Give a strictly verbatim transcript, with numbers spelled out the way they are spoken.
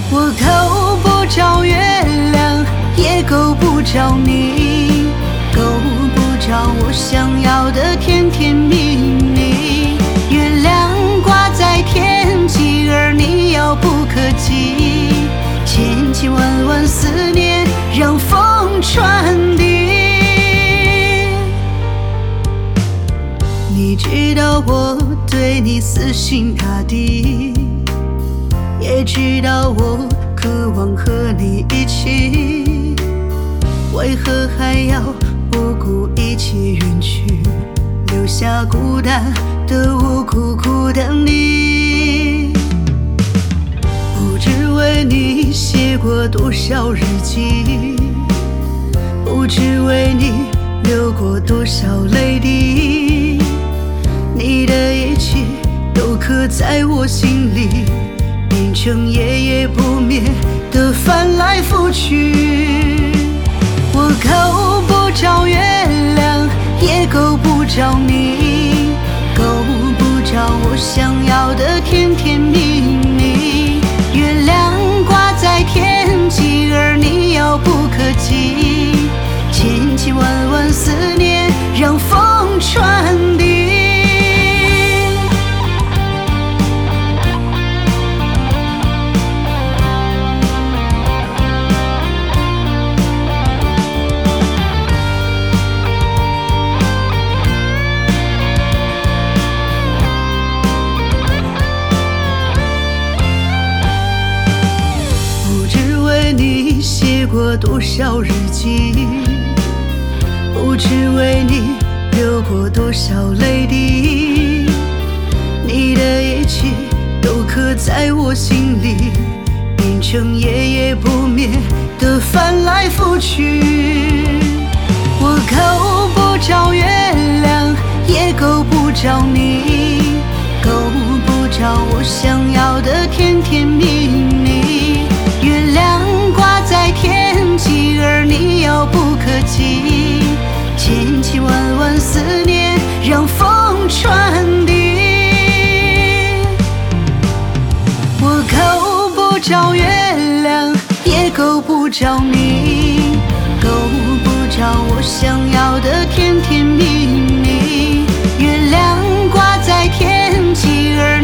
我够不着月亮，也够不着你，够不着我想要的甜甜蜜蜜。月亮挂在天际，而你遥不可及，千千万万思念让风传递。你知道我对你死心塌地，也知道我渴望和你一起，为何还要不顾一切远去，留下孤单的我苦苦等你。不知为你写过多少日记，不知为你流过多少泪滴，你的一切都刻在我心里，变成夜夜不眠的翻来覆去。我够不着月亮，也够不着你，够不着我想要的甜甜蜜蜜。月亮挂在天际，而你遥不可及，千千万万思念让风传递。你写过多少日记，不知为你流过多少泪滴，你的一切都刻在我心里，变成夜夜不眠的翻来覆去。我够不着月亮，也够不着你，够不着我想要的甜甜蜜蜜。月亮挂在天际，而你遥不可及，千千万万思念让风传递。我够不着月亮，也够不着你，够不着我想要的甜甜蜜蜜。月亮挂在天际，而